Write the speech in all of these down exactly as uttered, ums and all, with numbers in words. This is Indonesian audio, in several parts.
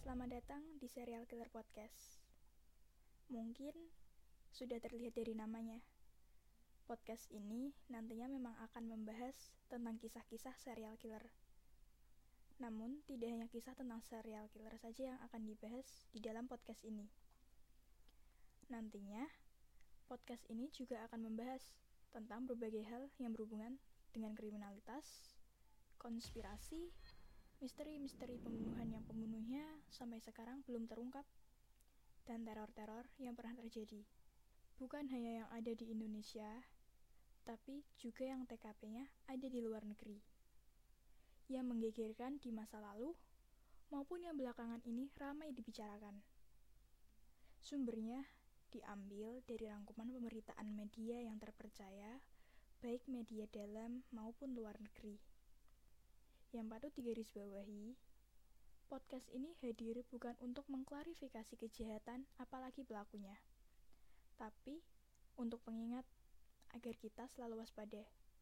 Selamat datang di Serial Killer Podcast. Mungkin sudah terlihat dari namanya. Podcast ini nantinya memang akan membahas tentang kisah-kisah serial killer. Namun, tidak hanya kisah tentang serial killer saja yang akan dibahas di dalam podcast ini. Nantinya, podcast ini juga akan membahas tentang berbagai hal yang berhubungan dengan kriminalitas, konspirasi, misteri-misteri pembunuhan yang pembunuhnya sampai sekarang belum terungkap, dan teror-teror yang pernah terjadi. Bukan hanya yang ada di Indonesia, tapi juga yang T K P-nya ada di luar negeri. Yang menggegerkan di masa lalu, maupun yang belakangan ini ramai dibicarakan. Sumbernya diambil dari rangkuman pemberitaan media yang terpercaya, baik media dalam maupun luar negeri. Yang patut digarisbawahi, podcast ini hadir bukan untuk mengklarifikasi kejahatan apalagi pelakunya, tapi untuk pengingat agar kita selalu waspada.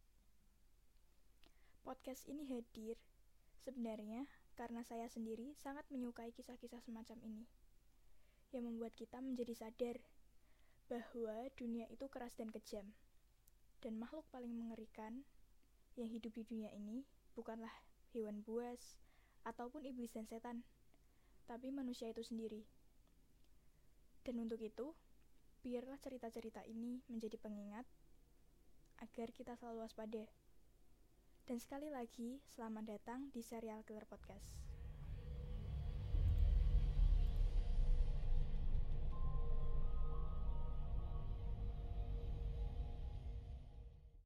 Podcast ini hadir sebenarnya karena saya sendiri sangat menyukai kisah-kisah semacam ini, yang membuat kita menjadi sadar bahwa dunia itu keras dan kejam, dan makhluk paling mengerikan yang hidup di dunia ini bukanlah hewan buas ataupun iblis dan setan, tapi manusia itu sendiri. Dan untuk itu, biarlah cerita-cerita ini menjadi pengingat agar kita selalu waspada. Dan sekali lagi, selamat datang di Serial Killer Podcast.